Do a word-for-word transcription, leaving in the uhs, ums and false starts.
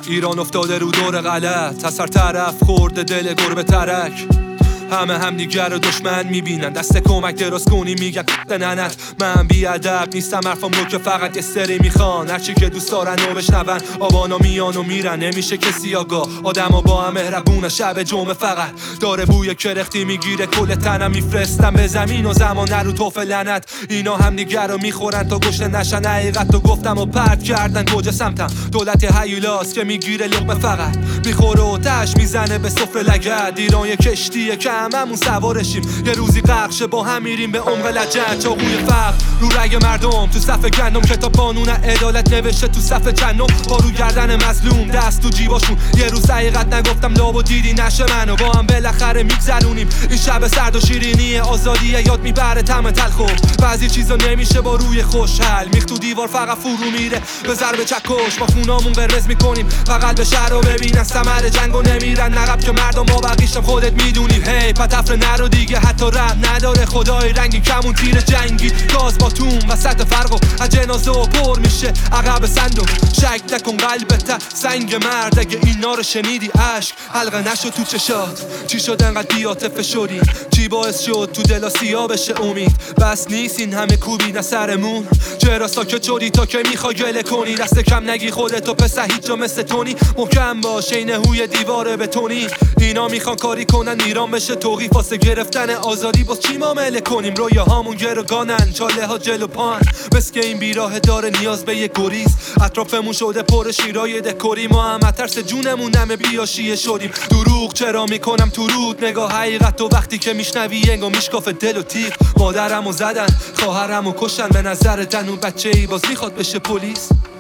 ایران افتاده رو دور غلط، از هر طرف خورده دل گربه ترک. همه هم دیگر رو دشمن میبینن، دست کمک دراز کنی میگن ننت. من بی ادب نیستم، حرفم رو که فقط یه سری میخوان، هرچی که دوست دارن و بشنون. آبانا میان و میرن، نمیشه کسی آگاه. آدما با هم مهربونه، شب جمعه فقط داره بوی کرختی میگیره کل تنم. میفرستم به زمین و زمان رو توف لعنت. اینا هم دیگر رو میخورن تا گشته نشن. حقیقت رو گفتم و پرت کردن کجا سمتم. دولت هیولاست که میگیره لقمه فقط میخوره و تش میزنه به سفره لگد. ایران یه کشتیه که هممون سوارشیم، یه روزی غرق شه با هم میریم به عمق لجن. چاقوی فقر رو رگ مردم تو صف گندم، کتاب قانون عدالت نوشته تو صف جنم. با رو گردن مظلوم دست تو جیباشون، یه روز حقیقت نگفتم لاب و دیدی نشه منو. با هم بالاخره میگذرونیم این شب سرد و شیرینی آزادی. یاد میبره طعم تلخ و بعضی چیزا نمیشه با روی خوشحال. میخ تو دیوار فقط فرو میره به ضرب چکش. ما خونامون قرمز میکنیم و قلب شهر رو ببینن. ثمر جنگو نمیرن نقب که مردم ما بقیشم خودت میدونیم. هی پتفر نرو دیگه، حتی رحم نداره خدای رنگی. کمون تیر جنگی گاز با توم وسط فرقو از جنازه و پر میشه عقب صندوق. شک نکن قلبت سنگ مرد، اگه اینا رو شنیدی عشق حلقه نشد تو چشات. چی شد انقدر بی‌عاطفه شدی؟ چی باعث شد تو دلا سیاه بشه امید؟ بس نیست این همه کوبی نه سرمون؟ چرا ساکت شدی تا که میخوای گله کنی؟ دست کم نگی خودتو پسر هیچ جا مثل تونی. محکم باش این هوی دیوار بتونی. اینا میخوان کاری کنن ایران بشه توقیف واسه گرفتن آزادی. باز چی معامله کنیم؟ رویاهامون گروگانن، چاله ها جلو پان. مسکه این بیراه داره نیاز به یه گریز. اطرافمون شده پر شیرای دکوری، ما هم ترس جونمون نمه بیاشیه شدیم. دروغ چرا میکنم تو رود نگاه حقیقت، و وقتی که میشنوی انگار میشکافه دل و تیغ. مادرمو زدن، خواهرمو کشتن، به نظر دن اون بچه ای باز میخواد بشه پلیس.